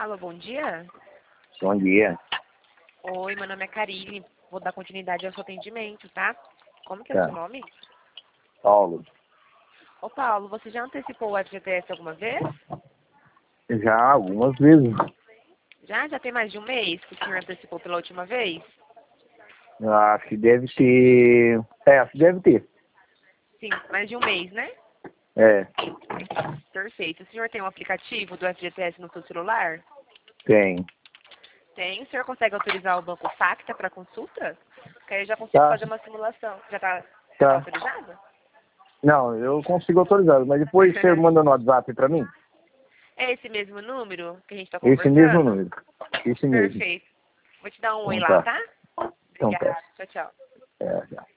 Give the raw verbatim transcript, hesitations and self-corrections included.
Alô, bom dia. Bom dia. Oi, meu nome é Karine. Vou dar continuidade ao seu atendimento, tá? Como que é o Tá. seu nome? Paulo. Ô, Paulo, você já antecipou o F G T S alguma vez? Já algumas vezes. Já? Já tem mais de um mês que o senhor antecipou pela última vez? Eu acho que deve ter. É, acho que deve ter. Sim, mais de um mês, né? É, Perfeito. O senhor tem um aplicativo do F G T S no seu celular? tem. Tem. O senhor consegue autorizar o Banco Facta para consulta? Porque aí eu já consigo Tá, fazer uma simulação. Já está já tá tá. autorizado? Não, eu consigo autorizar, mas depois você manda no WhatsApp pra mim? É esse mesmo número que a gente está Esse mesmo conversando? número. Esse mesmo. Perfeito. Vou te dar um oi Então lá, tá. tá? Então tá. Obrigada. Tchau, tchau. É, já.